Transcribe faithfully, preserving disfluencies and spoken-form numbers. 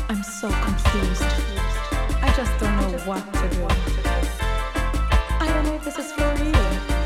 I'm so confused. I just don't know what to do. I don't know if this is for real.